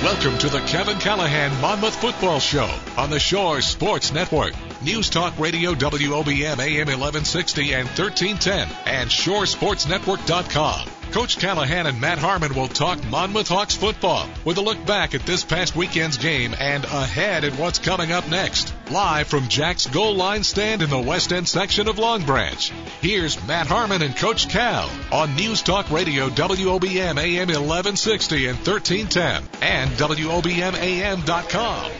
Welcome to the Kevin Callahan Monmouth Football Show on the Shore Sports Network. News Talk Radio WOBM AM 1160 and 1310 and shoresportsnetwork.com. Coach Callahan and Matt Harmon will talk Monmouth Hawks football with a look back at this past weekend's game and ahead at what's coming up next. Live from Jack's Goal Line Stand in the West End section of Long Branch, here's Matt Harmon and Coach Cal on News Talk Radio WOBM AM 1160 and 1310 and WOBMAM.com.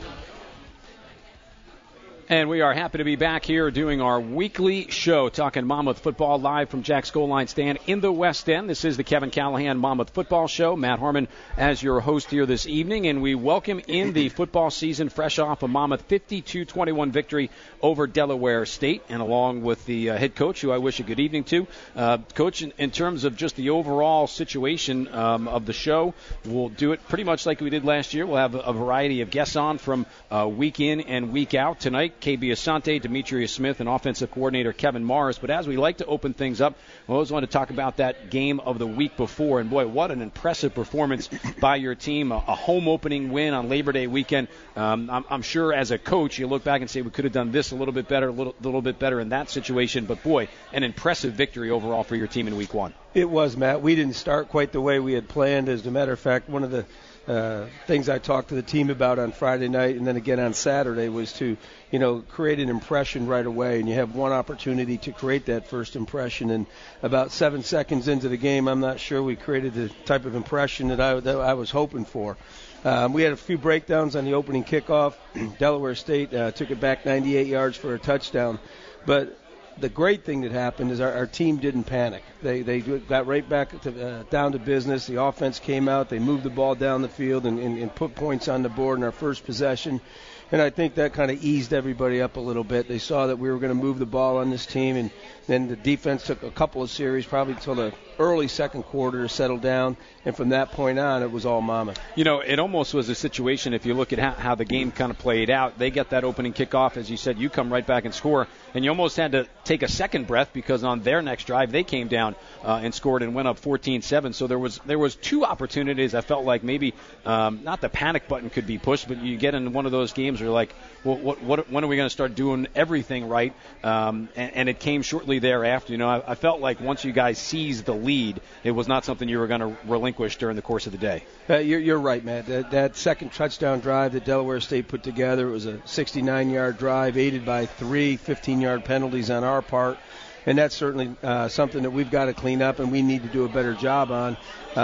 And we are happy to be back here doing our weekly show, talking Monmouth football live from Jack's Goal Line Stand in the West End. This is the Kevin Callahan Monmouth Football Show. Matt Harmon as your host here this evening, and we welcome in the football season fresh off a Monmouth 52-21 victory over Delaware State, and along with the head coach, who I wish a good evening to. Coach, in terms of just the overall situation of the show, we'll do it pretty much like we did last year. We'll have a variety of guests on from week in and week out. Tonight, KB Asante, Demetrius Smith, and offensive coordinator Kevin Morris. But as we like to open things up, I always want to talk about that game of the week before. And, boy, what an impressive performance by your team. A home opening win on Labor Day weekend. I'm sure as a coach you look back and say we could have done this a little bit better, a little bit better in that situation. But, boy, an impressive victory overall for your team in week one. It was, Matt. We didn't start quite the way we had planned. As a matter of fact, one of the things I talked to the team about on Friday night and then again on Saturday was to, create an impression right away. And you have one opportunity to create that first impression. And about 7 seconds into the game, I'm not sure we created the type of impression that I was hoping for. We had a few breakdowns on the opening kickoff. Delaware State took it back 98 yards for a touchdown. But the great thing that happened is our team didn't panic. They got right back down to business. The offense came out. They moved the ball down the field and put points on the board in our first possession. And I think that kind of eased everybody up a little bit. They saw that we were going to move the ball on this team, and then the defense took a couple of series, probably until the early second quarter to settle down. And from that point on, it was all Monmouth. It almost was a situation, if you look at how the game kind of played out. They get that opening kickoff, as you said, you come right back and score. And you almost had to take a second breath because on their next drive, they came down and scored and went up 14-7. So there was two opportunities. I felt like maybe not the panic button could be pushed, but you get into one of those games where you're like, well, when are we going to start doing everything right? And it came shortly thereafter. I felt like once you guys seized the lead, it was not something you were going to relinquish during the course of the day. You're right, Matt. That second touchdown drive that Delaware State put together, it was a 69-yard drive aided by 3 15-yard penalties on our part. And that's certainly something that we've got to clean up and we need to do a better job on.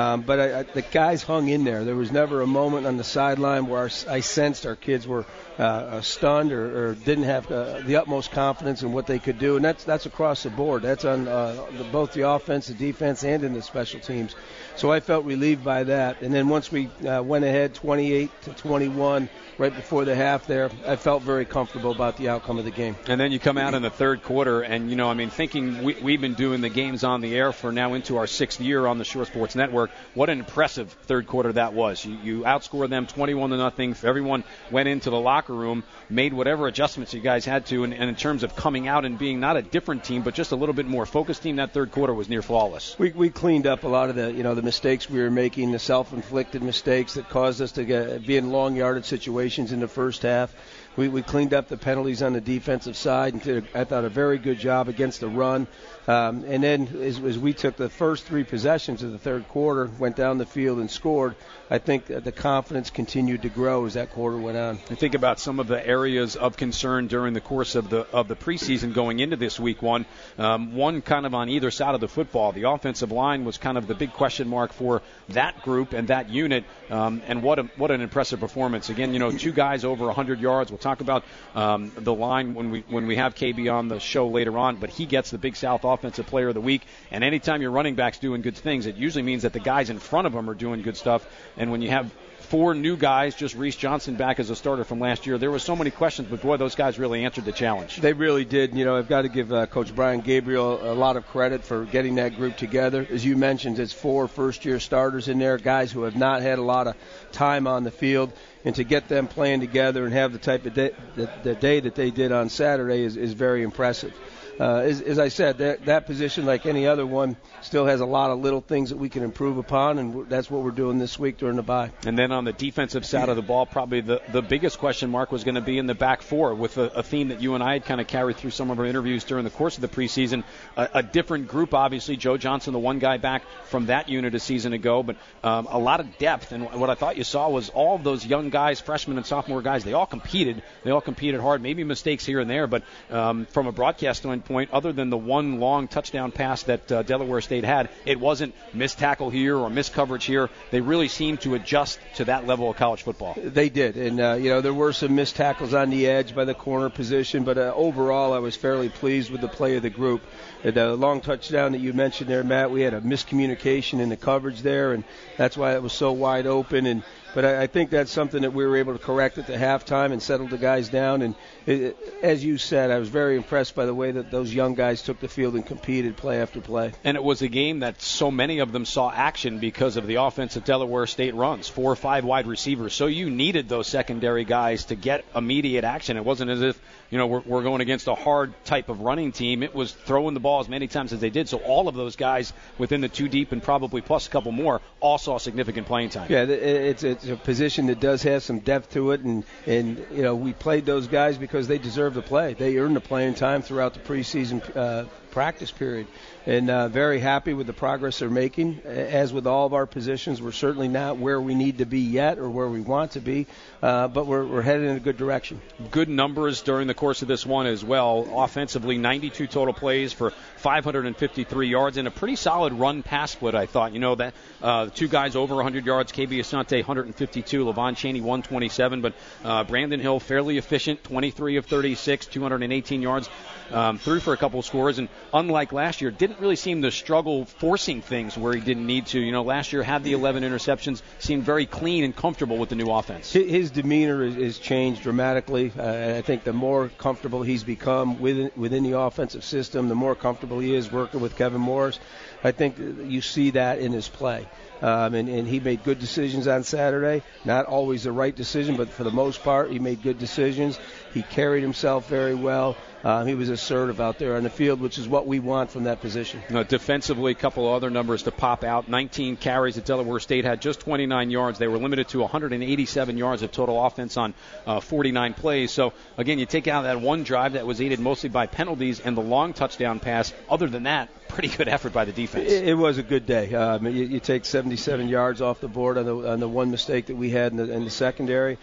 But the guys hung in there. There was never a moment on the sideline where I sensed our kids were stunned or didn't have the utmost confidence in what they could do. And that's across the board. That's on both the offense, the defense, and in the special teams. So I felt relieved by that. And then once we went ahead 28-21 right before the half there, I felt very comfortable about the outcome of the game. And then you come out in the third quarter, and, thinking we've been doing the games on the air for now into our 6th year on the Shore Sports Network, what an impressive third quarter that was. You outscored them 21-0. Everyone went into the locker room, made whatever adjustments you guys had to, and in terms of coming out and being not a different team, but just a little bit more focused team, that third quarter was near flawless. We cleaned up a lot of the mistakes we were making, the self-inflicted mistakes that caused us to be in long yardage situations in the first half. We cleaned up the penalties on the defensive side and did, I thought, a very good job against the run. And then as we took the first 3 possessions of the third quarter, went down the field and scored, I think the confidence continued to grow as that quarter went on. I think about some of the areas of concern during the course of the preseason going into this week one. One kind of on either side of the football. The offensive line was kind of the big question mark for that group and that unit. And what an impressive performance. Again, 2 guys over 100 yards. We'll talk about the line when we have KB on the show later on, but he gets the Big South Offensive Player of the Week. And anytime your running back's doing good things, it usually means that the guys in front of them are doing good stuff. And when you have 4 new guys, just Reese Johnson back as a starter from last year, there were so many questions, but boy, those guys really answered the challenge. They really did. I've got to give Coach Brian Gabriel a lot of credit for getting that group together. As you mentioned, it's 4 first-year starters in there, guys who have not had a lot of time on the field. And to get them playing together and have the type of the day that they did on Saturday is very impressive. as I said, that position, like any other one, still has a lot of little things that we can improve upon, and that's what we're doing this week during the bye. And then on the defensive side of the ball, probably the biggest question mark was going to be in the back four, with a theme that you and I had kind of carried through some of our interviews during the course of the preseason. A different group, obviously. Joe Johnson, the one guy back from that unit a season ago, but a lot of depth. And what I thought you saw was all of those young guys, freshmen and sophomore guys, they all competed. They all competed hard, maybe mistakes here and there, but from a broadcast standpoint, other than the one long touchdown pass that Delaware State had, it wasn't missed tackle here or missed coverage here. They really seemed to adjust to that level of college football. They did, and there were some missed tackles on the edge by the corner position, but overall I was fairly pleased with the play of the group. The long touchdown that you mentioned there, Matt, we had a miscommunication in the coverage there, and that's why it was so wide open. But I think that's something that we were able to correct at the halftime and settle the guys down. And as you said, I was very impressed by the way that those young guys took the field and competed play after play. And it was a game that so many of them saw action because of the offense that Delaware State runs, 4 or 5 wide receivers. So you needed those secondary guys to get immediate action. It wasn't as if we're going against a hard type of running team. It was throwing the ball as many times as they did. So all of those guys within the 2 deep and probably plus a couple more all saw significant playing time. Yeah, it's a position that does have some depth to it, and we played those guys because they deserve to play. They earned the playing time throughout the preseason practice period, and very happy with the progress they're making. As with all of our positions, we're certainly not where we need to be yet or where we want to be, but we're headed in a good direction. Good numbers during the course of this one as well. Offensively, 92 total plays for 553 yards and a pretty solid run-pass split, I thought. That 2 guys over 100 yards, KB Asante 152, Levon Chaney 127, but Brandon Hill fairly efficient, 23 of 36, 218 yards, threw for a couple of scores, and unlike last year, didn't really seem to struggle forcing things where he didn't need to. Last year had the 11 interceptions, seemed very clean and comfortable with the new offense. His demeanor is changed dramatically. I think the more comfortable he's become within the offensive system, the more comfortable he is working with Kevin Morris. I think you see that in his play. And he made good decisions on Saturday. Not always the right decision, but for the most part, he made good decisions. He carried himself very well. He was assertive out there on the field, which is what we want from that position. Defensively, a couple of other numbers to pop out. 19 carries at Delaware State, had just 29 yards. They were limited to 187 yards of total offense on 49 plays. So, again, you take out that one drive that was aided mostly by penalties and the long touchdown pass. Other than that, pretty good effort by the defense. It was a good day. You take 77 yards off the board on the one mistake that we had in the secondary,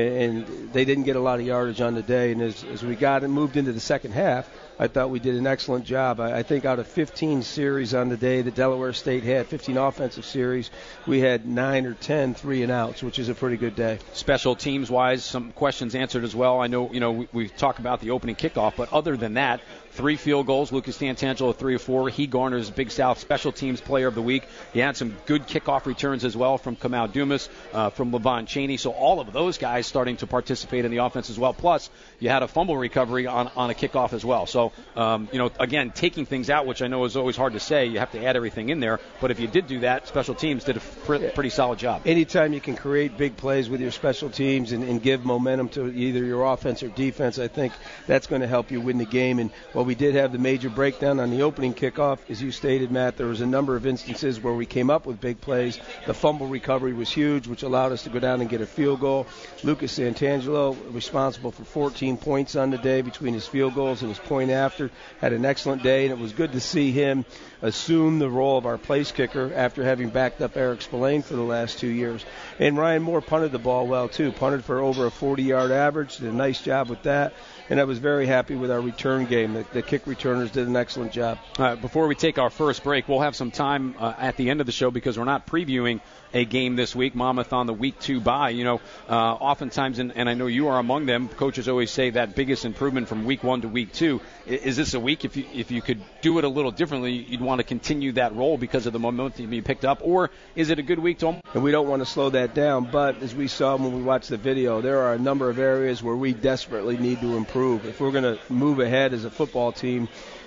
and they didn't get a lot of yardage on the day. And as we moved into the second half, I thought we did an excellent job. I think out of 15 series on the day that Delaware State had, 15 offensive series, we had 9 or 10 3-and-outs, which is a pretty good day. Special teams-wise, some questions answered as well. I know, we talk about the opening kickoff, but other than that, 3 field goals. Lucas D'Antangelo, 3 of 4. He garners Big South Special Teams Player of the Week. He had some good kickoff returns as well from Kamau Dumas, from Levon Chaney. So all of those guys starting to participate in the offense as well. Plus, you had a fumble recovery on a kickoff as well. So, again, taking things out, which I know is always hard to say. You have to add everything in there. But if you did do that, special teams did a pretty solid job. Anytime you can create big plays with your special teams and give momentum to either your offense or defense, I think that's going to help you win the game. And while we did have the major breakdown on the opening kickoff, as you stated, Matt, there was a number of instances where we came up with big plays. The fumble recovery was huge, which allowed us to go down and get a field goal. Lucas D'Antangelo, responsible for 14 points on the day between his field goals and his point after, had an excellent day, and it was good to see him assume the role of our place kicker after having backed up Eric Spillane for the last 2 years. And Ryan Moore punted the ball well, too. Punted for over a 40-yard average. Did a nice job with that. And I was very happy with our return game. The kick returners did an excellent job. Before we take our first break, we'll have some time at the end of the show because we're not previewing a game this week. Monmouth on the week 2 bye. Oftentimes, and I know you are among them, coaches always say that biggest improvement from week 1 to week 2. Is this a week, if you could do it a little differently, you'd want to continue that role because of the momentum you picked up? Or is it a good week to... And we don't want to slow that down, but as we saw when we watched the video, there are a number of areas where we desperately need to improve. If we're going to move ahead as a football team,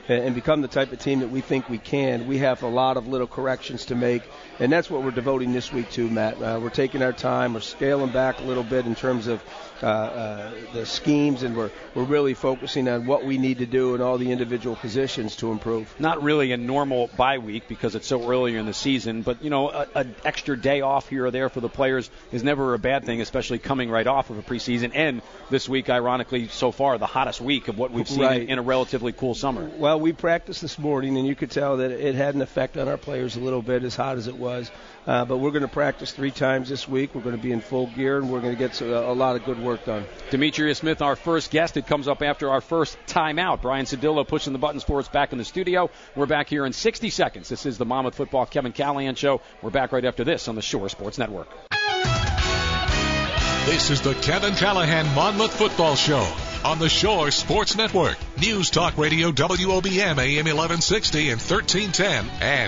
and become the type of team that we think we can, we have a lot of little corrections to make, and that's what we're devoting this week to, Matt. We're taking our time. We're scaling back a little bit in terms of the schemes, and we're really focusing on what we need to do in all the individual positions to improve. Not really a normal bye week because it's so early in the season, but, an extra day off here or there for the players is never a bad thing, especially coming right off of a preseason. And this week, ironically, so far, the hottest week of what we've seen in a relatively cool summer. Well, we practiced this morning, and you could tell that it had an effect on our players a little bit, as hot as it was. But we're going to practice 3 times this week. We're going to be in full gear, and we're going to get a lot of good work done. Demetrius Smith, our first guest. It comes up after our first timeout. Brian Cedillo pushing the buttons for us back in the studio. We're back here in 60 seconds. This is the Monmouth Football Kevin Callahan Show. We're back right after this on the Shore Sports Network. This is the Kevin Callahan Monmouth Football Show on the Shore Sports Network. News Talk Radio WOBM AM 1160 and 1310 and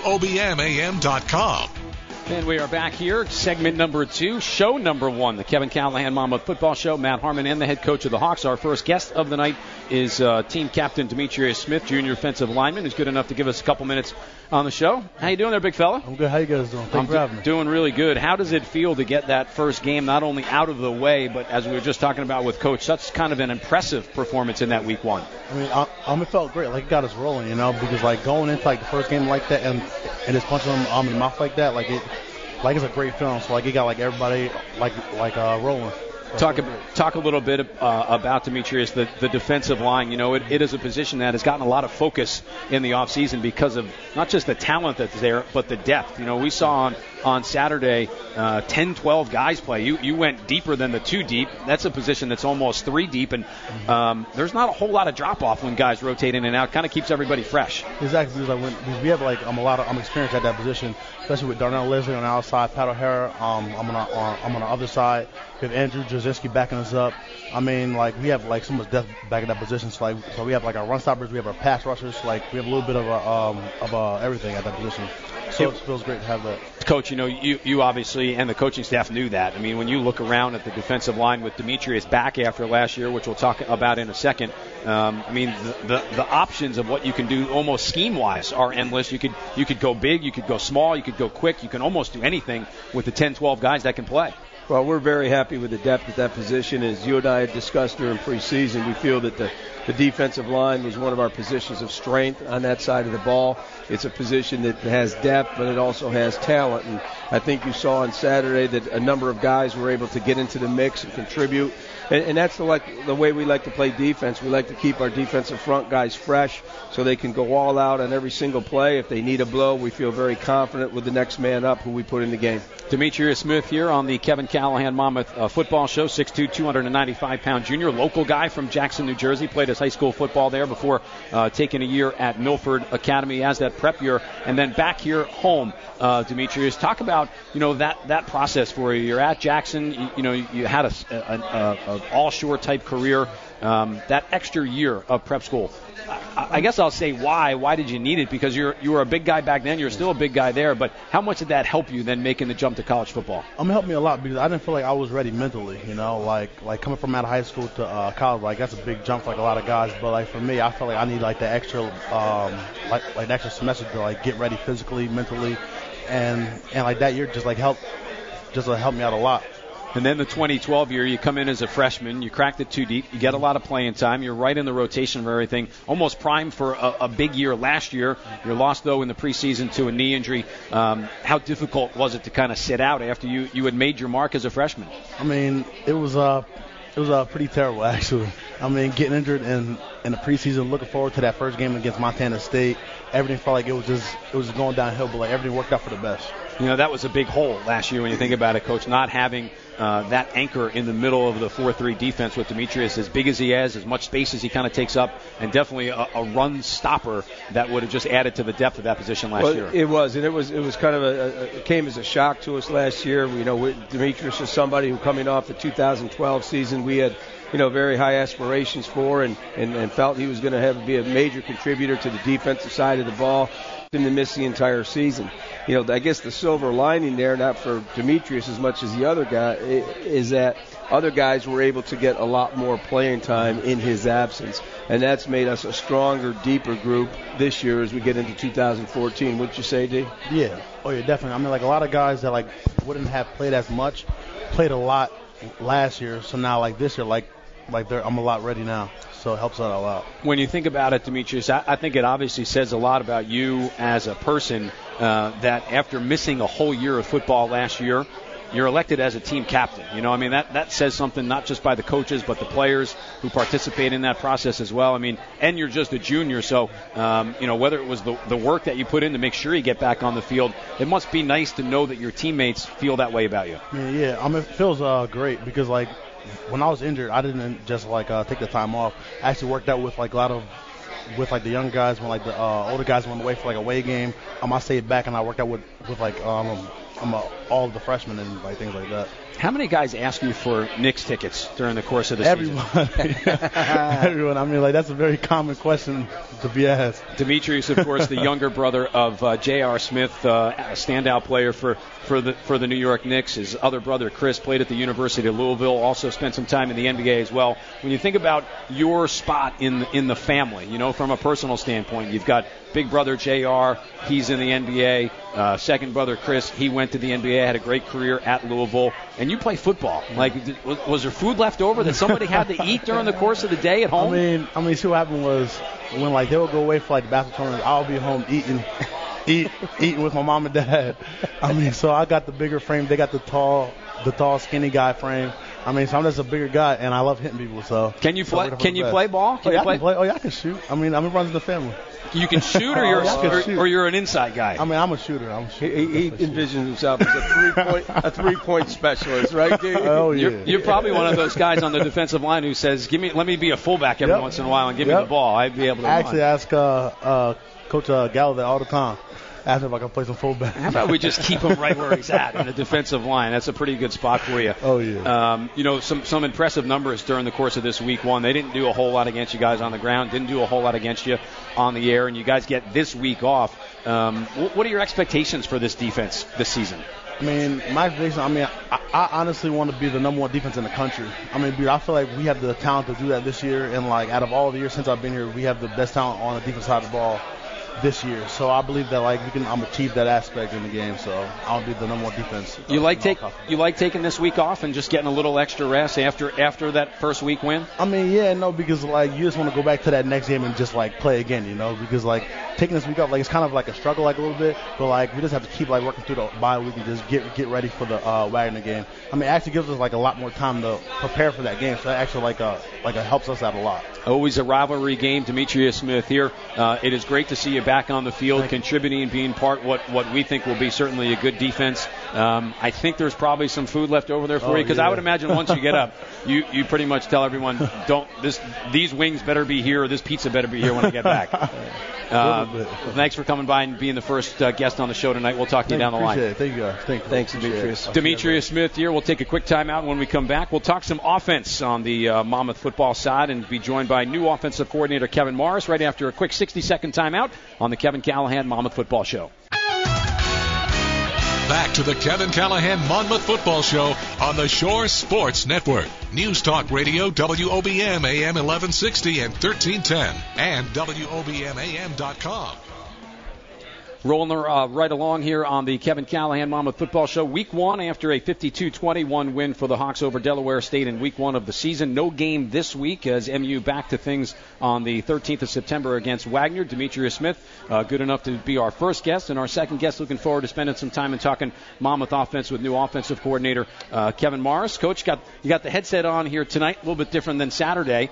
WOBMAM.com. And we are back here, segment number 2, show number 1, the Kevin Callahan Monmouth Football Show. Matt Harmon and the head coach of the Hawks. Our first guest of the night is team captain Demetrius Smith, junior offensive lineman, who's good enough to give us a couple minutes on the show. How you doing there, big fella? I'm good. How you guys doing? Thanks for having me. Doing really good. How does it feel to get that first game not only out of the way, but as we were just talking about with Coach, such kind of an impressive performance in that week 1? I mean, it felt great. Like, it got us rolling, because, like, going into, like, the first game like that and just punching them in the mouth like that, it's a great feeling. So, like, it got, like, everybody, rolling. Talk a little bit about Demetrius, the defensive line. It is a position that has gotten a lot of focus in the offseason because of not just the talent that's there, but the depth. We saw on Saturday 10, 12 guys play. You went deeper than the 2 deep. That's a position that's almost 3 deep, and there's not a whole lot of drop-off when guys rotate in and out. Kind of keeps everybody fresh. Exactly. Because we have, a lot of experience at that position, especially with Darnell Leslie on the outside, Pat O'Hara. I'm on the other side. We have Andrew Jasinski backing us up. I mean, we have so much depth back in that position. So we have our run stoppers, we have our pass rushers. We have a little bit of everything at that position. So it feels great to have that. Coach, you obviously and the coaching staff knew that. I mean, when you look around at the defensive line with Demetrius back after last year, which we'll talk about in a second, the options of what you can do almost scheme-wise are endless. You could go big, you could go small, you could go quick. You can almost do anything with the 10, 12 guys that can play. Well, we're very happy with the depth at that position. As you and I had discussed during preseason, we feel that the defensive line was one of our positions of strength on that side of the ball. It's a position that has depth, but it also has talent. And I think you saw on Saturday that a number of guys were able to get into the mix and contribute. And that's the way we like to play defense. We like to keep our defensive front guys fresh so they can go all out on every single play. If they need a blow, we feel very confident with the next man up who we put in the game. Demetrius Smith here on the Kevin Callahan Monmouth Football Show, 6'2", 295-pound junior, local guy from Jackson, New Jersey. Played his high school football there before taking a year at Milford Academy as that prep year, and then back here home. Demetrius, talk about that process for you. You're at Jackson. You had an all-shore type career. That extra year of prep school. I guess I'll say why. Why did you need it? Because you were a big guy back then. You're still a big guy there. But how much did that help you then making the jump to college football? It helped me a lot because I didn't feel like I was ready mentally. Like coming from out of high school to college, that's a big jump for a lot of guys. But for me, I felt like I need the extra the extra semester to get ready physically, mentally, and that year just helped me out a lot. And then the 2012 year, you come in as a freshman, you crack the 2 deep, you get a lot of playing time, you're right in the rotation of everything, almost primed for a big year last year. You're lost, though, in the preseason to a knee injury. How difficult was it to kind of sit out after you had made your mark as a freshman? I mean, it was pretty terrible, actually. I mean, getting injured in the preseason, looking forward to that first game against Montana State, everything felt like it was just going downhill, but everything worked out for the best. That was a big hole last year when you think about it, Coach, not having that anchor in the middle of the 4-3 defense with Demetrius, as big as he has, as much space as he kind of takes up, and definitely a run stopper that would have just added to the depth of that position last year. It was, and it was kind of it came as a shock to us last year. Demetrius is somebody who, coming off the 2012 season, we had very high aspirations for, and felt he was going to be a major contributor to the defensive side of the ball. Him to miss the entire season. I guess the silver lining there, not for Demetrius as much as the other guy, is that other guys were able to get a lot more playing time in his absence, and that's made us a stronger, deeper group this year as we get into 2014. Wouldn't you say, D? Yeah. Oh, yeah, definitely. I mean, a lot of guys that wouldn't have played as much played a lot last year, so now this year, I'm a lot ready now. So it helps out a lot. When you think about it, Demetrius, I think it obviously says a lot about you as a person that after missing a whole year of football last year, you're elected as a team captain. That says something not just by the coaches but the players who participate in that process as well. And you're just a junior, so whether it was the work that you put in to make sure you get back on the field, it must be nice to know that your teammates feel that way about you. Yeah. It feels great because when I was injured, I didn't just take the time off. I actually worked out with a lot of the young guys when the older guys went away for a away game. I stayed back and I worked out with all of the freshmen and things like that. How many guys ask you for Knicks tickets during the course of the season? Everyone. That's a very common question to be asked. Demetrius, of course, the younger brother of J.R. Smith, a standout player for the New York Knicks. His other brother, Chris, played at the University of Louisville, also spent some time in the NBA as well. When you think about your spot in the family, from a personal standpoint, you've got big brother J.R., he's in the NBA. Second brother, Chris, he went to the NBA, had a great career at Louisville. And you play football. Was there food left over that somebody had to eat during the course of the day at home? See what happened was when they would go away for the basketball tournament, I'll be home eating with my mom and dad. So I got the bigger frame. They got the tall, skinny guy frame. So I'm just a bigger guy, and I love hitting people. So can you play? Can you play ball? I can play. Oh yeah, I can shoot. It runs in the family. You can shoot, or you're an inside guy. I'm a shooter. He envisions himself as a three-point specialist, right? Oh yeah. You're probably one of those guys on the defensive line who says, let me be a fullback every once in a while and give me the ball. I'd be able to. I actually ask Coach Gallo that all the time. Ask him if I can play some fullback. How about we just keep him right where he's at in the defensive line? That's a pretty good spot for you. Oh, yeah. Some impressive numbers during the course of this week one. They didn't do a whole lot against you guys on the ground, didn't do a whole lot against you on the air, and you guys get this week off. What are your expectations for this defense this season? My expectation, I honestly want to be the number one defense in the country. I feel like we have the talent to do that this year, and out of all the years since I've been here, we have the best talent on the defense side of the ball this year. So I believe that we can achieve that aspect in the game. So I'll be the number one defense. You like taking this week off and just getting a little extra rest after that first week win? Because you just want to go back to that next game and just play again, because taking this week off it's kind of a struggle a little bit, but we just have to keep working through the bye week and just get ready for the Wagner game. It actually gives us a lot more time to prepare for that game. So that actually helps us out a lot. Always a rivalry game. Demetrius Smith here. It is great to see you back on the field, contributing and being part what we think will be certainly a good defense. I think there's probably some food left over there for you, because I would imagine once you get up, you pretty much tell everyone, these wings better be here, or this pizza better be here when I get back. Thanks for coming by and being the first guest on the show tonight. We'll talk to you down the line. Thank you, guys. Thanks, Demetrius. Demetrius Smith here. We'll take a quick timeout. When we come back, we'll talk some offense on the Monmouth football side and be joined by new offensive coordinator Kevin Morris right after a quick 60-second timeout on the Kevin Callahan Monmouth Football Show. Back to the Kevin Callahan Monmouth Football Show on the Shore Sports Network. News Talk Radio, WOBM AM 1160 and 1310, and WOBMAM.com. Rolling right along here on the Kevin Callahan Monmouth Football Show. Week one after a 52-21 win for the Hawks over Delaware State in week one of the season. No game this week as MU back to things on the 13th of September against Wagner. Demetrius Smith, good enough to be our first guest. And our second guest, looking forward to spending some time and talking Monmouth offense with new offensive coordinator Kevin Morris. Coach, you got the headset on here tonight, a little bit different than Saturday.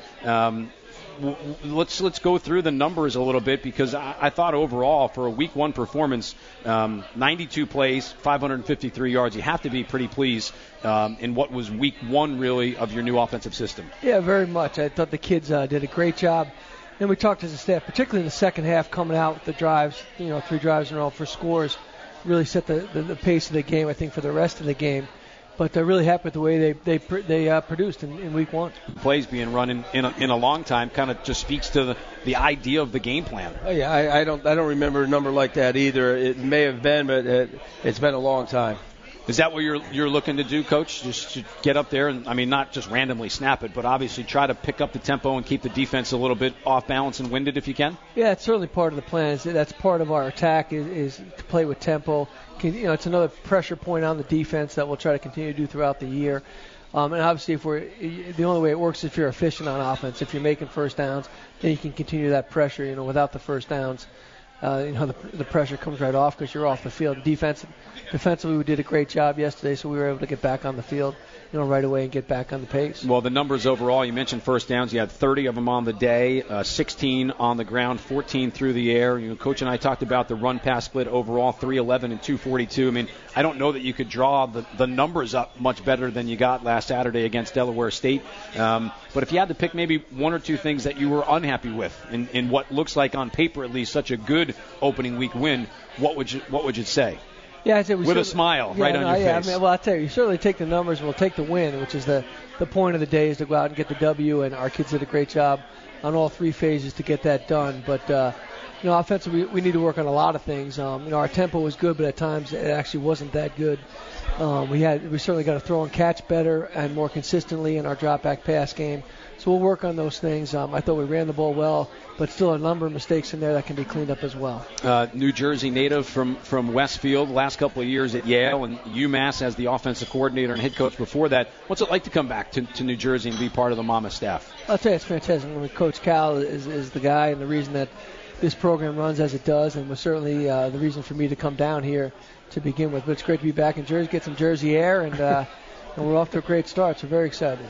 Let's go through the numbers a little bit, because I thought overall for a week one performance, 92 plays, 553 yards. You have to be pretty pleased in what was week one really of your new offensive system. Yeah, very much. I thought the kids did a great job. And we talked as a staff, particularly in the second half, coming out with the drives, 3 drives in a row for scores, really set the pace of the game, I think, for the rest of the game. But they're really happy with the way they produced in week one. Plays being run in a long time kind of just speaks to the idea of the game plan. Oh, yeah, I don't remember a number like that either. It may have been, but it's been a long time. Is that what you're looking to do, Coach? Just to get up there and, I mean, not just randomly snap it, but obviously try to pick up the tempo and keep the defense a little bit off balance and winded if you can? Yeah, it's certainly part of the plan. That's part of our attack is to play with tempo. It's another pressure point on the defense that we'll try to continue to do throughout the year. And obviously, the only way it works is if you're efficient on offense. If you're making first downs, then you can continue that pressure. Without the first downs, the pressure comes right off because you're off the field. Defensively, we did a great job yesterday, so we were able to get back on the field, right away and get back on the pace. Well, the numbers overall, you mentioned first downs. You had 30 of them on the day, 16 on the ground, 14 through the air. Coach and I talked about the run-pass split overall, 311 and 242. I mean, I don't know that you could draw the numbers up much better than you got last Saturday against Delaware State. But if you had to pick maybe one or two things that you were unhappy with in what looks like on paper at least such a good opening week win, what would you say? Yeah, I'd say with a smile right on your face. I'll tell you certainly take the numbers and we'll take the win, which is the point of the day is to go out and get the W, and our kids did a great job on all three phases to get that done. But, offensively, we need to work on a lot of things. Our tempo was good, but at times it actually wasn't that good. We certainly got to throw and catch better and more consistently in our drop-back pass game. So we'll work on those things. I thought we ran the ball well, but still a number of mistakes in there that can be cleaned up as well. New Jersey native from Westfield, last couple of years at Yale, and UMass as the offensive coordinator and head coach before that. What's it like to come back to New Jersey and be part of the Mama staff? I'll tell you, it's fantastic. Coach Cal is the guy and the reason that this program runs as it does, and was certainly the reason for me to come down here to begin with. But it's great to be back in Jersey, get some Jersey air, and we're off to a great start, so very excited.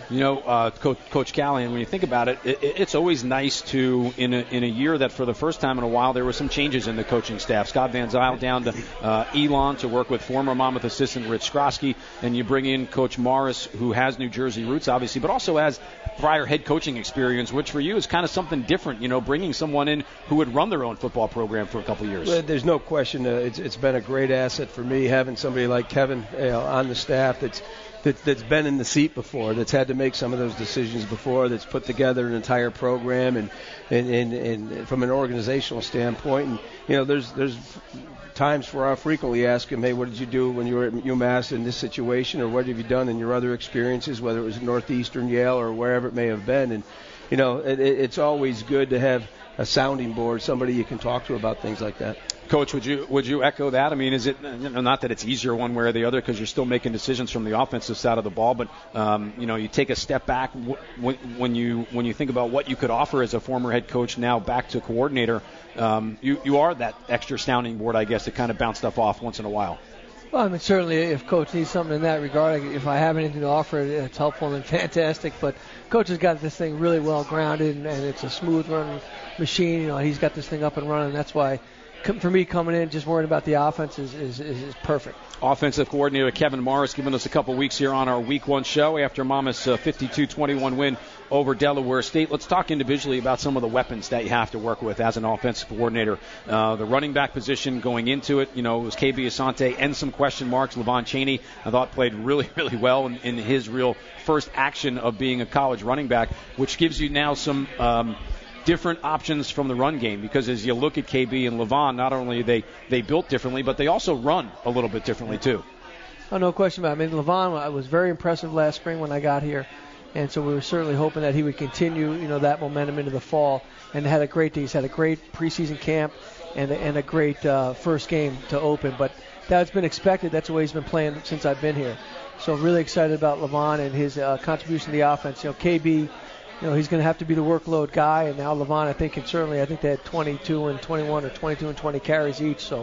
Coach Callahan, when you think about it, it's always nice to, in a year that for the first time in a while there were some changes in the coaching staff. Scott Van Zyl down to Elon to work with former Monmouth assistant Rich Skrosky, and you bring in Coach Morris, who has New Jersey roots, obviously, but also has prior head coaching experience, which for you is kind of something different, bringing someone in who would run their own football program for a couple of years. Well, there's no question. It's been a great asset for me having somebody like Kevin on the staff that's been in the seat before, that's had to make some of those decisions before, that's put together an entire program and from an organizational standpoint. And there's times where I frequently ask him, hey, what did you do when you were at UMass in this situation, or what have you done in your other experiences, whether it was at Northeastern, Yale, or wherever it may have been. And it's always good to have a sounding board, somebody you can talk to about things like that. Coach, would you echo that? I mean, is it not that it's easier one way or the other because you're still making decisions from the offensive side of the ball, but you take a step back when you think about what you could offer as a former head coach, now back to coordinator. You are that extra sounding board, I guess, to kind of bounce stuff off once in a while. Well, I mean, certainly if Coach needs something in that regard, if I have anything to offer, it's helpful and fantastic. But Coach has got this thing really well grounded, and it's a smooth running machine. He's got this thing up and running. That's why, for me, coming in just worrying about the offense is perfect. Offensive coordinator Kevin Morris giving us a couple weeks here on our Week 1 show after Mama's 52-21 win over Delaware State. Let's talk individually about some of the weapons that you have to work with as an offensive coordinator. The running back position going into it, it was KB Asante and some question marks. Levon Chaney, I thought, played really, really well in his real first action of being a college running back, which gives you now some different options from the run game, because as you look at KB and Levon, not only they built differently, but they also run a little bit differently too. Oh, no question about it. I mean, Levon was very impressive last spring when I got here, and so we were certainly hoping that he would continue, that momentum into the fall, and had a great day. He's had a great preseason camp and a great first game to open, but that's been expected. That's the way he's been playing since I've been here. So really excited about Levon and his contribution to the offense. KB, he's going to have to be the workload guy, and now Levon, I think they had 22 and 21 or 22 and 20 carries each. So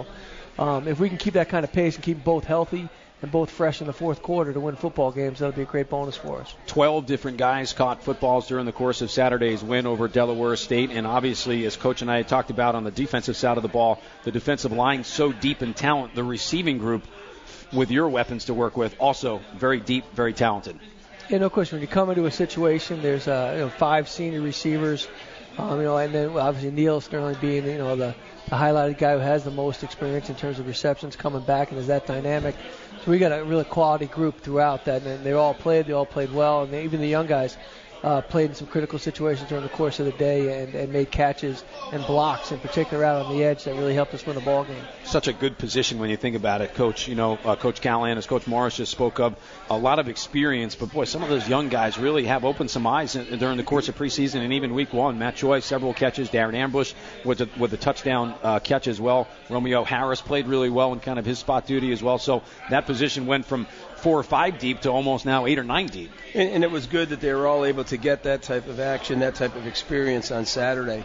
if we can keep that kind of pace and keep both healthy and both fresh in the fourth quarter to win football games, that'll be a great bonus for us. 12 different guys caught footballs during the course of Saturday's win over Delaware State, and obviously, as Coach and I had talked about on the defensive side of the ball, the defensive line so deep in talent, the receiving group with your weapons to work with also very deep, very talented. Yeah, no question. When you come into a situation, there's 5 senior receivers, And then obviously Neil Sterling being, the highlighted guy who has the most experience in terms of receptions coming back and is that dynamic. So we got a really quality group throughout that, and they all played well, and even the young guys played in some critical situations during the course of the day and made catches and blocks in particular out on the edge that really helped us win the ball game. Such a good position when you think about it, Coach. Coach Callahan, as Coach Morris just spoke of, a lot of experience, but boy, some of those young guys really have opened some eyes during the course of preseason and even week one. Matt Choi, several catches. Darren Ambush with a touchdown catch as well. Romeo Harris played really well in kind of his spot duty as well. So that position went from 4 or 5 deep to almost now 8 or 9 deep. And it was good that they were all able to get that type of action, that type of experience on Saturday.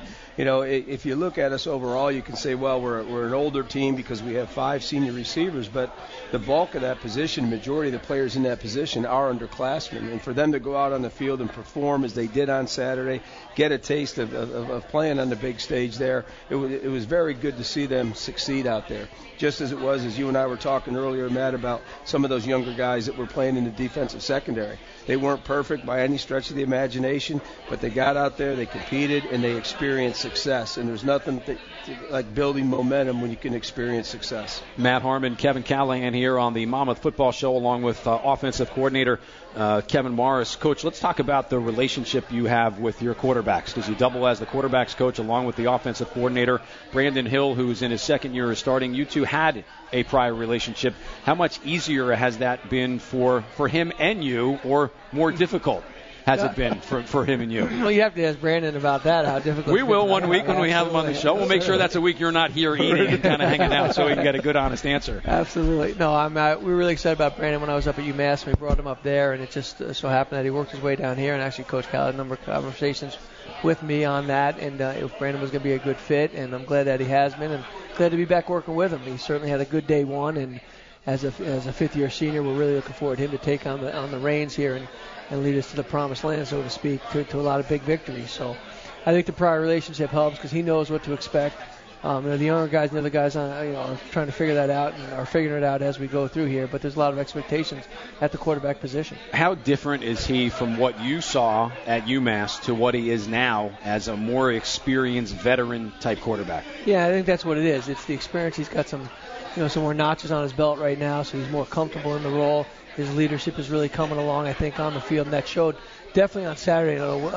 If you look at us overall, you can say, well, we're an older team because we have 5 senior receivers, but the bulk of that position, majority of the players in that position are underclassmen. And for them to go out on the field and perform as they did on Saturday, get a taste of playing on the big stage there, it was very good to see them succeed out there. Just as it was, as you and I were talking earlier, Matt, about some of those younger guys that were playing in the defensive secondary. They weren't perfect by any stretch of the imagination, but they got out there, they competed, and they experienced success. And there's nothing like building momentum when you can experience success. Matt Harmon, Kevin Callahan here on the Monmouth Football Show, along with offensive coordinator Kevin Morris. Coach, let's talk about the relationship you have with your quarterbacks, because you double as the quarterbacks coach along with the offensive coordinator. Brandon Hill, who's in his second year of starting, you two had a prior relationship. How much easier has that been for him and you, or more difficult has it been for him and you? Well, you have to ask Brandon about that, how difficult. We will one week when we have him on the show. We'll make sure that's a week you're not here eating and kind of hanging out so we can get a good, honest answer. Absolutely. No, we were really excited about Brandon when I was up at UMass. We brought him up there, and it just so happened that he worked his way down here, and actually Coach Cal had a number of conversations with me on that, and if Brandon was going to be a good fit, and I'm glad that he has been, and glad to be back working with him. He certainly had a good day one, and as a fifth-year senior, we're really looking forward to him to take on the reins here and lead us to the promised land, so to speak, to a lot of big victories. So I think the prior relationship helps because he knows what to expect. The younger guys and the other guys are trying to figure that out and are figuring it out as we go through here, but there's a lot of expectations at the quarterback position. How different is he from what you saw at UMass to what he is now as a more experienced veteran-type quarterback? Yeah, I think that's what it is. It's the experience. He's got some more notches on his belt right now, so he's more comfortable in the role. His leadership is really coming along, I think, on the field, and that showed definitely on Saturday.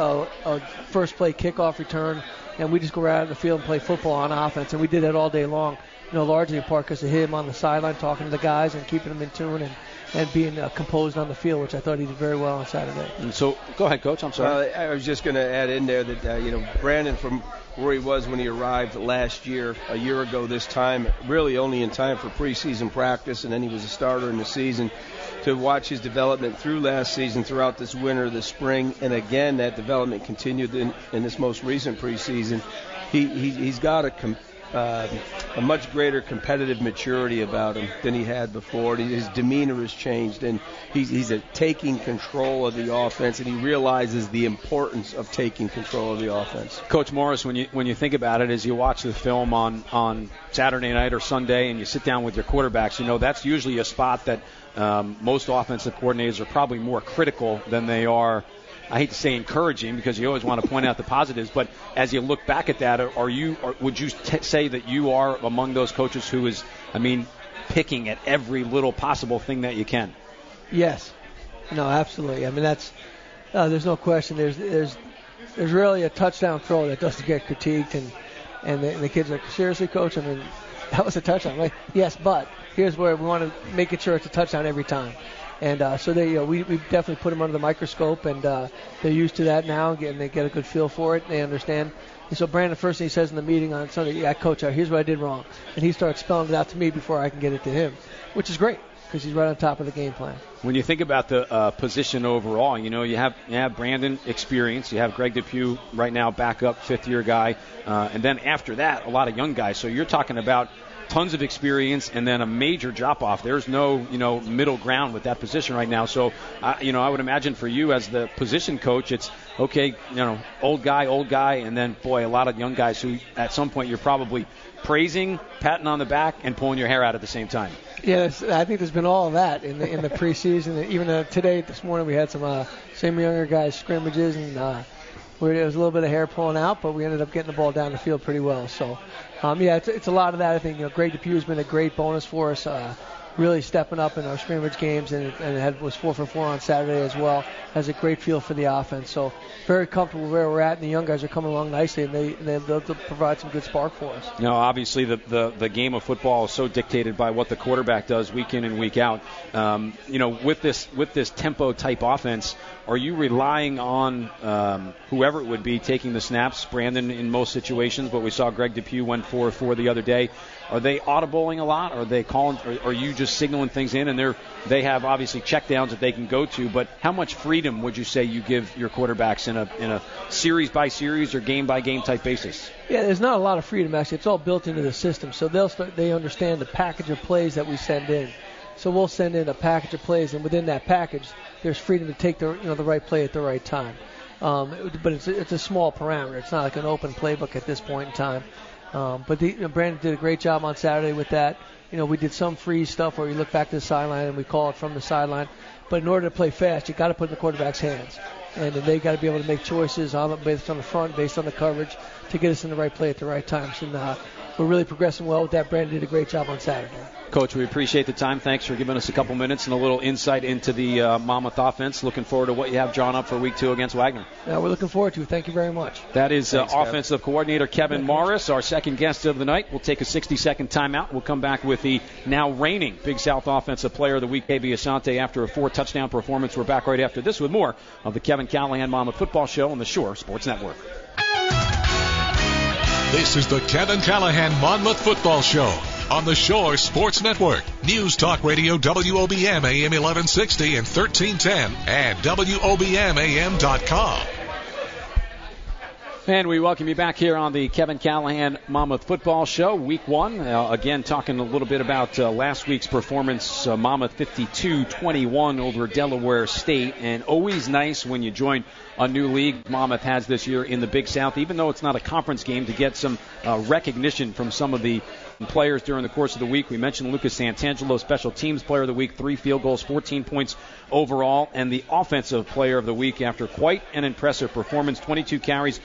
A first play kickoff return, and we just go right out of the field and play football on offense, and we did that all day long. Largely in part because of him on the sideline talking to the guys and keeping them in tune and being composed on the field, which I thought he did very well on Saturday. And so, go ahead, Coach. I'm sorry. I was just going to add in there that Brandon, from where he was when he arrived last year, a year ago this time, really only in time for preseason practice, and then he was a starter in the season. To watch his development through last season, throughout this winter, this spring, and again that development continued in this most recent preseason. He's got a much greater competitive maturity about him than he had before. His demeanor has changed, and he's taking control of the offense, and he realizes the importance of taking control of the offense. Coach Morris, when you think about it, as you watch the film on Saturday night or Sunday, and you sit down with your quarterbacks, that's usually a spot that most offensive coordinators are probably more critical than they are, I hate to say encouraging, because you always want to point out the positives, but as you look back at that, would you say that you are among those coaches who is, picking at every little possible thing that you can? Yes. No, absolutely. That's there's no question. There's rarely a touchdown throw that doesn't get critiqued, and the kids are like, seriously, Coach? That was a touchdown. Like, yes, but here's where we want to make sure it's a touchdown every time. And so we definitely put them under the microscope, and they're used to that now, and they get a good feel for it. They understand. And so Brandon, first thing he says in the meeting on Sunday, yeah, Coach, here's what I did wrong. And he starts spelling it out to me before I can get it to him, which is great because he's right on top of the game plan. When you think about the position overall, you have Brandon experience. You have Greg Depew right now, backup, fifth-year guy. And then after that, a lot of young guys. So you're talking about tons of experience and then a major drop-off. There's no, middle ground with that position right now. So, I would imagine for you as the position coach, it's, okay, old guy, and then, boy, a lot of young guys who at some point you're probably praising, patting on the back, and pulling your hair out at the same time. Yes, I think there's been all of that in the preseason. Even today, this morning, we had some younger guys scrimmages, and There was a little bit of hair pulling out, but we ended up getting the ball down the field pretty well. So, it's a lot of that. I think Greg Depew has been a great bonus for us. Really stepping up in our scrimmage games, and was 4 for 4 on Saturday as well. Has a great feel for the offense. So very comfortable where we're at, and the young guys are coming along nicely, and they'll provide some good spark for us. Obviously the game of football is so dictated by what the quarterback does week in and week out. With this tempo type offense, are you relying on whoever it would be taking the snaps? Brandon in most situations, but we saw Greg Depew went 4-4 the other day. Are they audibling a lot? Are they calling? Or are you just signaling things in? And they have obviously checkdowns that they can go to. But how much freedom would you say you give your quarterbacks in a series by series or game by game type basis? Yeah, there's not a lot of freedom actually. It's all built into the system. So they understand the package of plays that we send in. So we'll send in a package of plays, and within that package, there's freedom to take the right play at the right time. But it's a small parameter. It's not like an open playbook at this point in time. But Brandon did a great job on Saturday with that. We did some freeze stuff where we look back to the sideline and we call it from the sideline. But in order to play fast, you got to put it in the quarterback's hands. And then they got to be able to make choices based on the front, based on the coverage, to get us in the right play at the right times. And we're really progressing well with that. Brandon did a great job on Saturday. Coach, we appreciate the time. Thanks for giving us a couple minutes and a little insight into the Monmouth offense. Looking forward to what you have drawn up for week 2 against Wagner. Yeah, we're looking forward to it. Thank you very much. That is offensive coordinator Kevin Morris, our second guest of the night. We'll take a 60-second timeout. We'll come back with the now reigning Big South Offensive Player of the Week, KB Asante, after a 4-touchdown performance. We're back right after this with more of the Kevin Callahan Monmouth Football Show on the Shore Sports Network. This is the Kevin Callahan Monmouth Football Show on the Shore Sports Network. News Talk Radio WOBM AM 1160 and 1310 and WOBMAM.com. And we welcome you back here on the Kevin Callahan Monmouth Football Show, Week 1. Again, talking a little bit about last week's performance, Monmouth 52-21 over Delaware State. And always nice when you join a new league Monmouth has this year in the Big South, even though it's not a conference game, to get some recognition from some of the players during the course of the week. We mentioned Lucas Santangelo, Special Teams Player of the Week, 3 field goals, 14 points overall, and the Offensive Player of the Week after quite an impressive performance. 22 carries,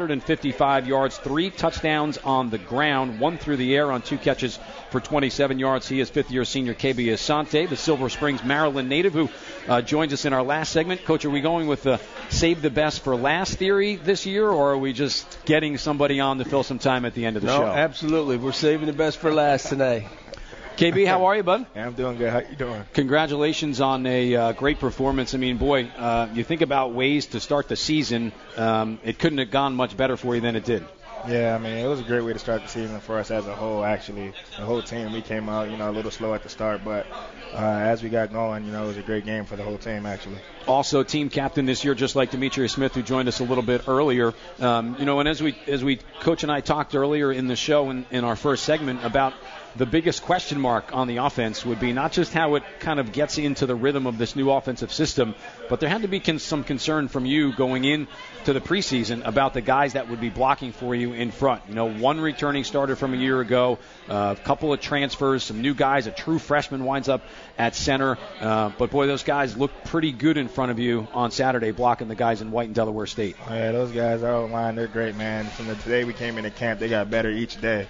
155 yards, 3 touchdowns on the ground, 1 through the air on 2 catches for 27 yards. He is fifth-year senior KB Asante, the Silver Springs, Maryland native, who joins us in our last segment. Coach, are we going with the save the best for last theory this year, or are we just getting somebody on to fill some time at the end of the show? No, absolutely. We're saving the best for last today. KB, how are you, bud? Yeah, I'm doing good. How you doing? Congratulations on a great performance. I mean, boy, you think about ways to start the season. It couldn't have gone much better for you than it did. Yeah, I mean, it was a great way to start the season for us as a whole, actually. The whole team, we came out, a little slow at the start, but as we got going, it was a great game for the whole team, actually. Also, team captain this year, just like Demetrius Smith, who joined us a little bit earlier. And as we Coach and I talked earlier in the show in our first segment about the biggest question mark on the offense would be not just how it kind of gets into the rhythm of this new offensive system, but there had to be some concern from you going in to the preseason about the guys that would be blocking for you in front. 1 returning starter from a year ago, a couple of transfers, some new guys, a true freshman winds up at center. But, boy, those guys look pretty good in front of you on Saturday, blocking the guys in White and Delaware State. Yeah, those guys, our O-line, they're great, man. From the day we came into camp, they got better each day.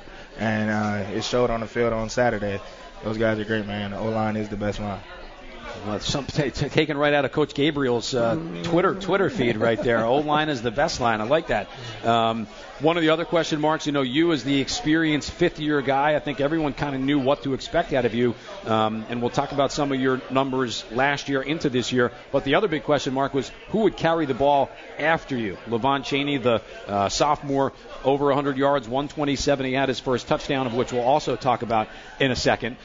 And it showed on the field on Saturday. Those guys are great, man. The O-line is the best line. Well, taken right out of Coach Gabriel's Twitter feed right there. O-line is the best line. I like that. One of the other question marks, you as the experienced fifth-year guy, I think everyone kind of knew what to expect out of you. And we'll talk about some of your numbers last year into this year. But the other big question mark was who would carry the ball after you. Levon Chaney, the sophomore, over 100 yards, 127. He had his first touchdown, of which we'll also talk about in a second.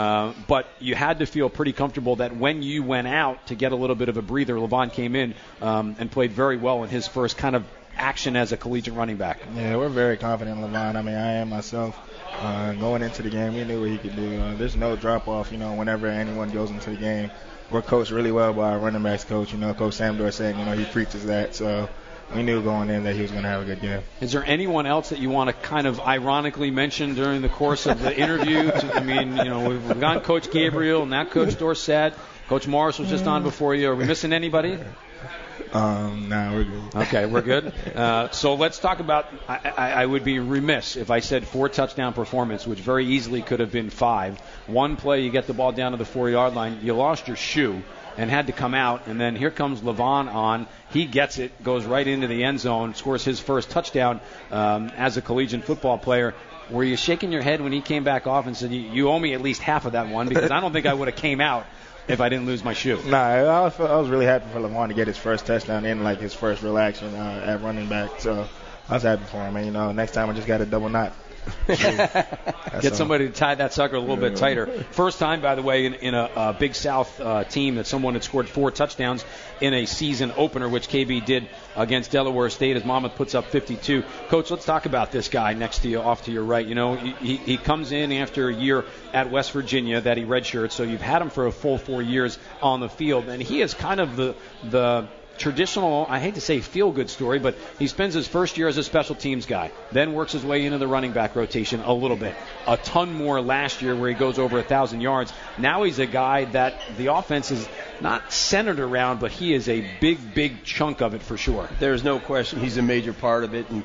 But you had to feel pretty comfortable that when you went out to get a little bit of a breather, Levon came in and played very well in his first kind of action as a collegiate running back. Yeah, we're very confident in Levon. I mean, I am myself. Going into the game, we knew what he could do. There's no drop-off, whenever anyone goes into the game. We're coached really well by our running backs coach. Coach Sam Dorsett, he preaches that. So we knew going in that he was going to have a good game. Is there anyone else that you want to kind of ironically mention during the course of the interview? We've got Coach Gabriel, now Coach Dorsett. Coach Morris was just on before you. Are we missing anybody? No, we're good. Okay, we're good. So let's talk about, I would be remiss if I said 4 touchdown performance, which very easily could have been 5. One play, you get the ball down to the 4-yard line. You lost your shoe and had to come out, and then here comes Levon on. He gets it, goes right into the end zone, scores his first touchdown as a collegiate football player. Were you shaking your head when he came back off and said, you owe me at least half of that one? Because I don't think I would have came out if I didn't lose my shoe. Nah, I was really happy for Levon to get his first touchdown in, like his first real action at running back. So I was happy for him. And, next time I just got a double knot. Get somebody to tie that sucker a little bit tighter. First time, by the way, in a Big South team that someone had scored 4 touchdowns in a season opener, which KB did against Delaware State as Monmouth puts up 52. Coach, let's talk about this guy next to you, off to your right. He comes in after a year at West Virginia that he redshirts, so you've had him for a full 4 years on the field, and he is kind of the traditional, I hate to say feel-good story, but he spends his first year as a special teams guy, then works his way into the running back rotation a little bit. A ton more last year where he goes over 1,000 yards. Now he's a guy that the offense is not centered around, but he is a big chunk of it for sure. There's no question he's a major part of it, and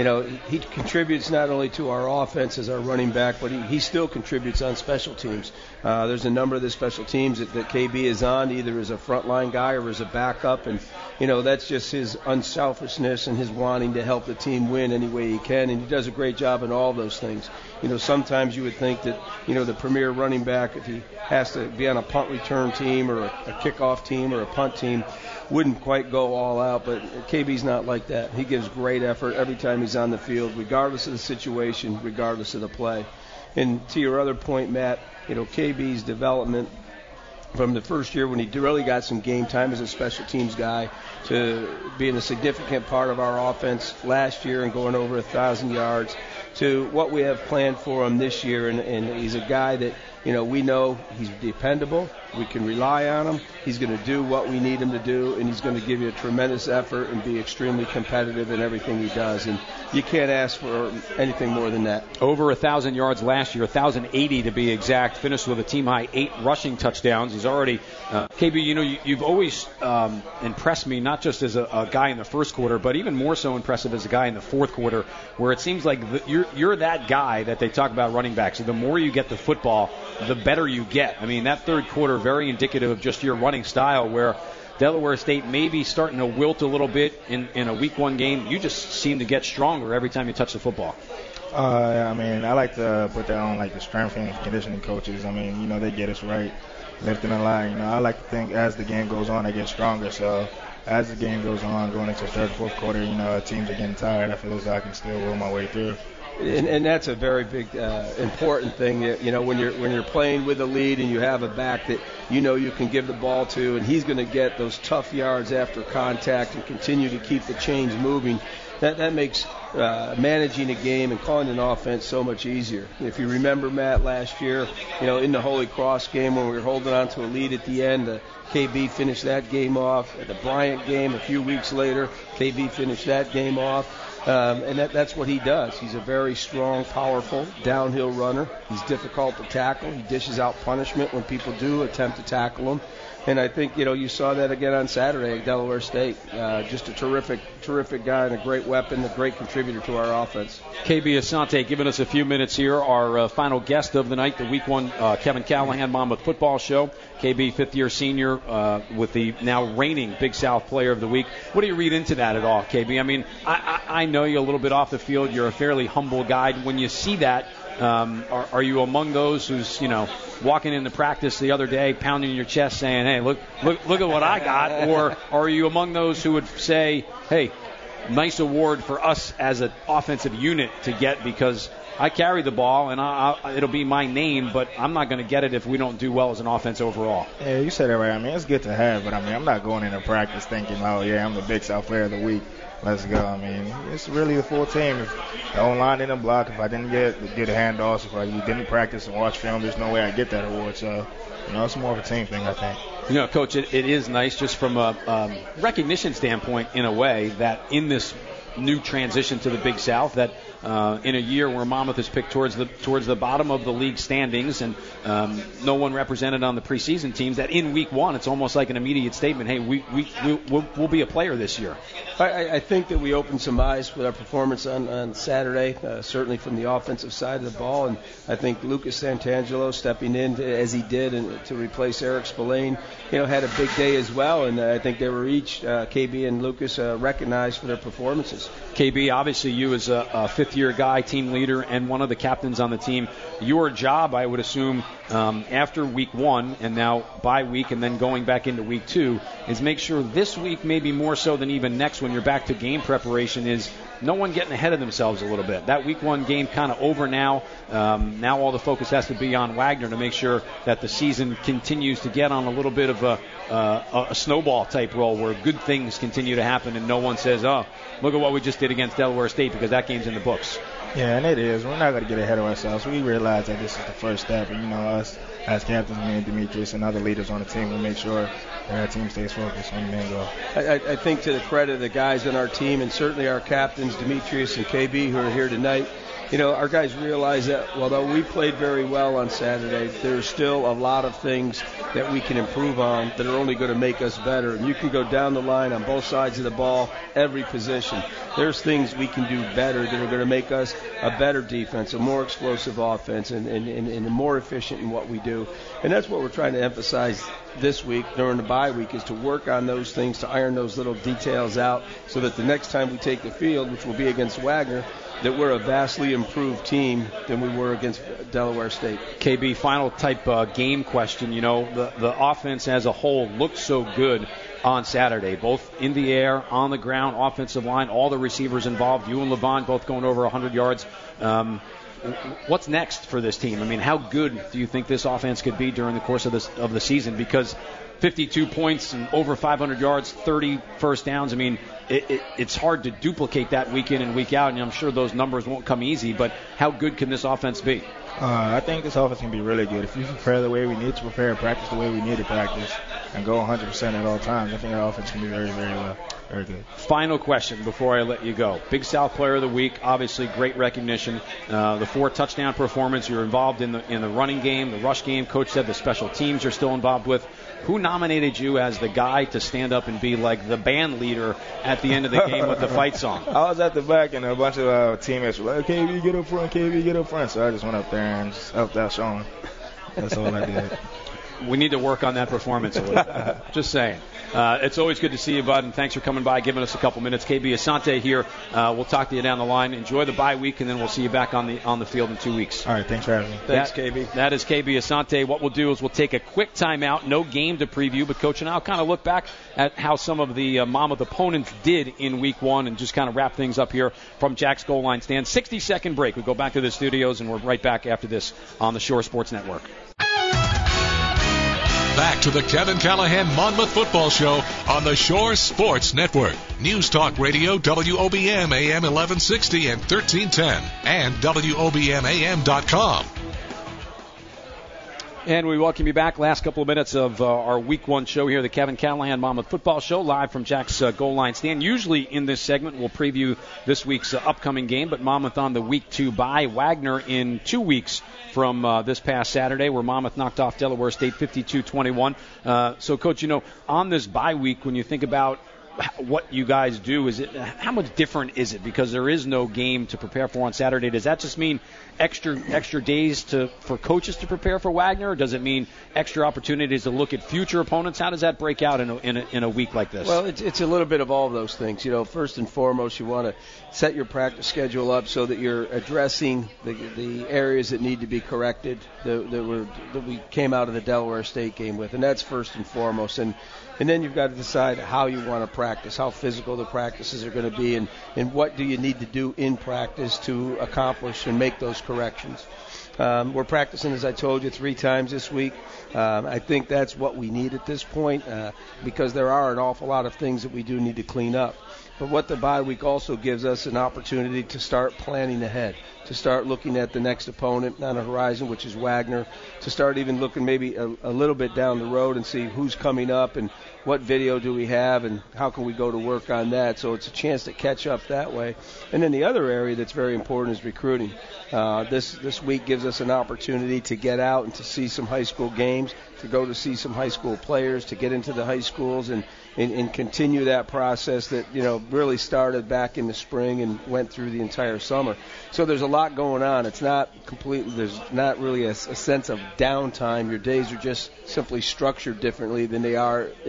he contributes not only to our offense as our running back, but he still contributes on special teams. There's a number of the special teams that KB is on, either as a frontline guy or as a backup, and that's just his unselfishness and his wanting to help the team win any way he can, and he does a great job in all those things. Sometimes you would think that the premier running back, if he has to be on a punt return team or a kickoff team or a punt team, wouldn't quite go all out, but KB's not like that. He gives great effort every time he's on the field, regardless of the situation, regardless of the play. And to your other point, Matt, KB's development from the first year when he really got some game time as a special teams guy to being a significant part of our offense last year and going over 1,000 yards to what we have planned for him this year. And he's a guy that, we know he's dependable. We can rely on him. He's going to do what we need him to do, and he's going to give you a tremendous effort and be extremely competitive in everything he does. And you can't ask for anything more than that. Over 1,000 yards last year, 1,080 to be exact. Finished with a team-high 8 rushing touchdowns. He's already, KB, you've always impressed me, not just as a guy in the first quarter, but even more so impressive as a guy in the fourth quarter, where it seems like you're that guy that they talk about running backs. So the more you get the football, the better you get. I mean, that third quarter, very indicative of just your running style, where Delaware State may be starting to wilt a little bit in a week 1 game. You just seem to get stronger every time you touch the football. I like to put that on like the strength and conditioning coaches. They get us right, lifting the line. I like to think as the game goes on, I get stronger. So as the game goes on, going into the third, fourth quarter, teams are getting tired. I feel as though I can still roll my way through. And that's a very big, important thing. When you're playing with a lead and you have a back that you can give the ball to, and he's going to get those tough yards after contact and continue to keep the chains moving. That makes managing a game and calling an offense so much easier. If you remember, Matt, last year, in the Holy Cross game when we were holding on to a lead at the end, KB finished that game off. At the Bryant game a few weeks later, KB finished that game off. And that's what he does. He's a very strong, powerful downhill runner. He's difficult to tackle. He dishes out punishment when people do attempt to tackle him. And I think, you saw that again on Saturday at Delaware State. Just a terrific guy and a great weapon, a great contributor to our offense. KB Asante giving us a few minutes here. Our final guest of the night, the Week 1 Kevin Callahan Monmouth Football Show. KB, fifth-year senior with the now reigning Big South Player of the Week. What do you read into that at all, KB? I know you a little bit off the field. You're a fairly humble guy. When you see that, are you among those who's, walking into practice the other day, pounding your chest, saying, "Hey, look at what I got"? Or are you among those who would say, "Hey, nice award for us as an offensive unit to get because I carry the ball and it'll be my name, but I'm not going to get it if we don't do well as an offense overall"? Yeah, you said that right. It's good to have, but I'm not going into practice thinking, "Oh yeah, I'm the Big South Player of the Week. Let's go." It's really a full team. If the O-line didn't block, if I didn't get the handoffs, if I didn't practice and watch film, there's no way I get that award. So, it's more of a team thing, I think. Coach, it is nice just from a recognition standpoint, in a way, that in this new transition to the Big South, that in a year where Monmouth is picked towards the bottom of the league standings and no one represented on the preseason teams, that in week one it's almost like an immediate statement, hey, we'll be a player this year. I think that we opened some eyes with our performance on Saturday, certainly from the offensive side of the ball, and I think Lucas Santangelo stepping in as he did and to replace Eric Spillane, had a big day as well, and I think they were each, KB and Lucas, recognized for their performances. KB, obviously you as a fifth-year guy, team leader, and one of the captains on the team, your job, I would assume, after week one and now bye week and then going back into week two, is make sure this week, maybe more so than even next when you're back to game preparation, is no one getting ahead of themselves a little bit. That week one game kind of over now. Now all the focus has to be on Wagner to make sure that the season continues to get on a little bit of a snowball type roll where good things continue to happen and no one says, oh, look at what we just did against Delaware State, because that game's in the books. Yeah, and it is. We're not going to get ahead of ourselves. We realize that this is the first step, and us as captains, me and Demetrius and other leaders on the team, will make sure that our team stays focused on the main goal. I think to the credit of the guys on our team, and certainly our captains, Demetrius and KB, who are here tonight, our guys realize that although we played very well on Saturday, there's still a lot of things that we can improve on that are only going to make us better. And you can go down the line on both sides of the ball, every position. There's things we can do better that are going to make us a better defense, a more explosive offense, and more efficient in what we do. And that's what we're trying to emphasize this week during the bye week, is to work on those things, to iron those little details out so that the next time we take the field, which will be against Wagner, that we're a vastly improved team than we were against Delaware State. KB, final type game question. The offense as a whole looked so good on Saturday, both in the air, on the ground, offensive line, all the receivers involved. You and Levon both going over 100 yards. What's next for this team? I mean, how good do you think this offense could be during the course of the season? Because 52 points and over 500 yards, 30 first downs. I mean, it's hard to duplicate that week in and week out, and I'm sure those numbers won't come easy, but how good can this offense be? I think this offense can be really good. If we prepare the way we need to prepare, practice the way we need to practice, and go 100% at all times, I think our offense can be very, very well. Very good. Final question before I let you go. Big South Player of the Week, obviously great recognition. The 4-touchdown performance, you're involved in the running game, the rush game. Coach said the special teams you're still involved with. Who nominated you as the guy to stand up and be like the band leader at the end of the game with the fight song? I was at the back, and a bunch of teammates were like, KB, get up front, KB, get up front. So I just went up there and just helped out Sean. That's all I did. We need to work on that performance a little bit. Just saying. It's always good to see you, bud, and thanks for coming by, giving us a couple minutes. KB Asante here. We'll talk to you down the line. Enjoy the bye week, and then we'll see you back on the field in 2 weeks. All right, thanks for having me. Thanks, KB. That is KB Asante. What we'll do is we'll take a quick timeout. No game to preview, but Coach and I'll kind of look back at how some of the Monmouth opponents did in week one and just kind of wrap things up here from Jack's Goal Line Stand. 60-second break. We go back to the studios, and we're right back after this on the Shore Sports Network. Back to the Kevin Callahan Monmouth Football Show on the Shore Sports Network. News Talk Radio, WOBM AM 1160 and 1310, and WOBMAM.com. And we welcome you back. Last couple of minutes of our Week 1 show here, the Kevin Callahan Monmouth Football Show, live from Jack's Goal Line Stand. Usually in this segment, we'll preview this week's upcoming game, but Monmouth on the Week 2 bye. Wagner in 2 weeks from this past Saturday, where Monmouth knocked off Delaware State 52-21. So, Coach, on this bye week, when you think about what you guys do, how much different is it? Because there is no game to prepare for on Saturday. Does that just mean extra days for coaches to prepare for Wagner? Or does it mean extra opportunities to look at future opponents? How does that break out in a week like this? Well, it's a little bit of all of those things. First and foremost, you want to set your practice schedule up so that you're addressing the areas that need to be corrected that we came out of the Delaware State game with, and that's first and foremost. And then you've got to decide how you want to practice, how physical the practices are going to be, and what do you need to do in practice to accomplish and make those corrections. We're practicing, as I told you, 3 times this week. I think that's what we need at this point because there are an awful lot of things that we do need to clean up. But what the bye week also gives us an opportunity to start planning ahead, to start looking at the next opponent on the horizon, which is Wagner, to start even looking maybe a little bit down the road and see who's coming up and what video do we have and how can we go to work on that. So it's a chance to catch up that way. And then the other area that's very important is recruiting. This week gives us an opportunity to get out and to see some high school games, to go to see some high school players, to get into the high schools and continue that process that, really started back in the spring and went through the entire summer. So there's a lot going on. It's not completely, there's not really a sense of downtime. Your days are just simply structured differently than they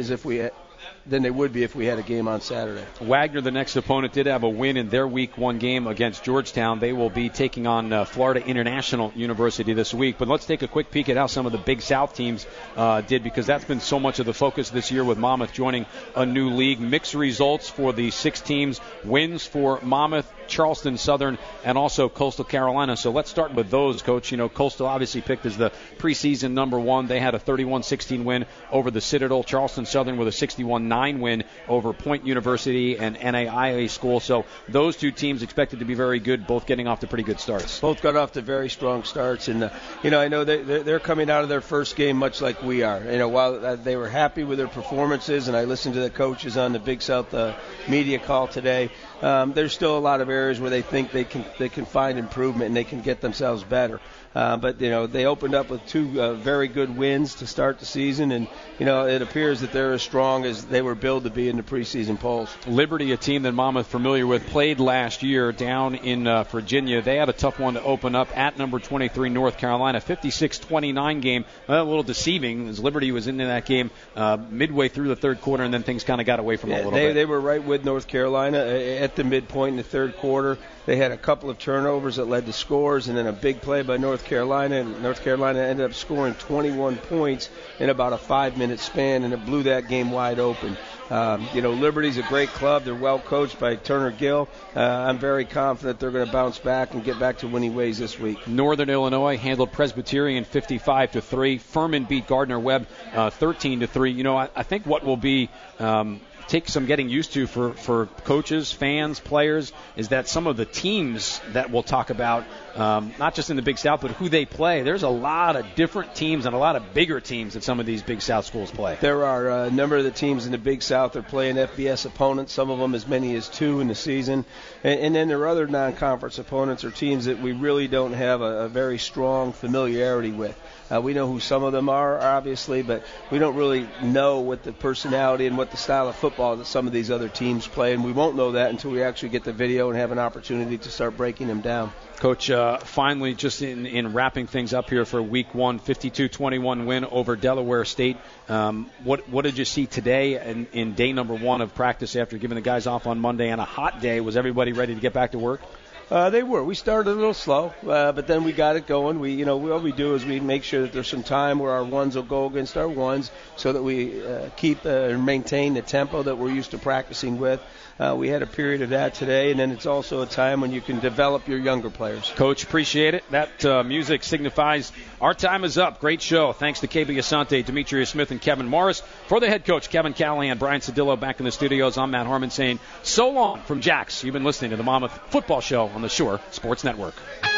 would be if we had a game on Saturday. Wagner, the next opponent, did have a win in their Week 1 game against Georgetown. They will be taking on Florida International University this week. But let's take a quick peek at how some of the Big South teams did, because that's been so much of the focus this year with Monmouth joining a new league. Mixed results for the 6 teams. Wins for Monmouth, Charleston Southern, and also Coastal Carolina. So let's start with those, Coach. Coastal obviously picked as the preseason number 1. They had a 31-16 win over the Citadel. Charleston Southern with a 61-9 win over Point University and NAIA School. So those two teams expected to be very good, both getting off to pretty good starts. Both got off to very strong starts, and I know they're coming out of their first game much like we are. While they were happy with their performances, and I listened to the coaches on the Big South media call today, there's still a lot of areas where they think they can find improvement and they can get themselves better. But they opened up with 2 very good wins to start the season, and it appears that they're as strong as they were billed to be in the preseason polls. Liberty, a team that Monmouth familiar with, played last year down in Virginia. They had a tough one to open up at number 23 North Carolina, 56-29 game. A little deceiving as Liberty was into that game midway through the third quarter, and then things kind of got away from them a little bit. They were right with North Carolina at the midpoint in the third quarter. They had a couple of turnovers that led to scores, and then a big play by North Carolina, and North Carolina ended up scoring 21 points in about a 5-minute span, and it blew that game wide open. Liberty's a great club. They're well coached by Turner Gill. I'm very confident they're going to bounce back and get back to winning ways this week. Northern Illinois handled Presbyterian 55-3. Furman beat Gardner-Webb 13-3. I think what will be take some getting used to for coaches, fans, players, is that some of the teams that we'll talk about, not just in the Big South, but who they play. There's a lot of different teams and a lot of bigger teams that some of these Big South schools play. There are a number of the teams in the Big South are playing FBS opponents, some of them as many as 2 in the season. And then there are other non-conference opponents or teams that we really don't have a very strong familiarity with. We know who some of them are, obviously, but we don't really know what the personality and what the style of football that some of these other teams play, and we won't know that until we actually get the video and have an opportunity to start breaking them down. Coach, finally, just in wrapping things up here for Week 1, 52-21 win over Delaware State. What did you see today in day number 1 of practice after giving the guys off on Monday on a hot day? Was everybody ready to get back to work? They were. We started a little slow, but then we got it going. What we do is we make sure that there's some time where our ones will go against our ones so that we keep and maintain the tempo that we're used to practicing with. We had a period of that today, and then it's also a time when you can develop your younger players. Coach, appreciate it. That music signifies our time is up. Great show. Thanks to KB Asante, Demetrius Smith, and Kevin Morris. For the head coach, Kevin Callahan, Brian Cedillo back in the studios. I'm Matt Harmon saying so long from Jax. You've been listening to the Monmouth Football Show on the Shore Sports Network.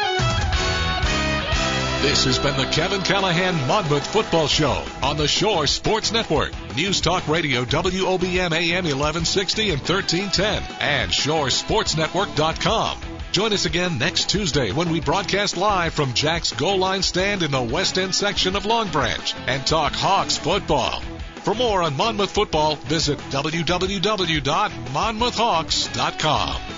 This has been the Kevin Callahan Monmouth Football Show on the Shore Sports Network. News Talk Radio WOBM AM 1160 and 1310 and ShoreSportsNetwork.com. Join us again next Tuesday when we broadcast live from Jack's Goal Line Stand in the West End section of Long Branch and talk Hawks football. For more on Monmouth football, visit www.monmouthhawks.com.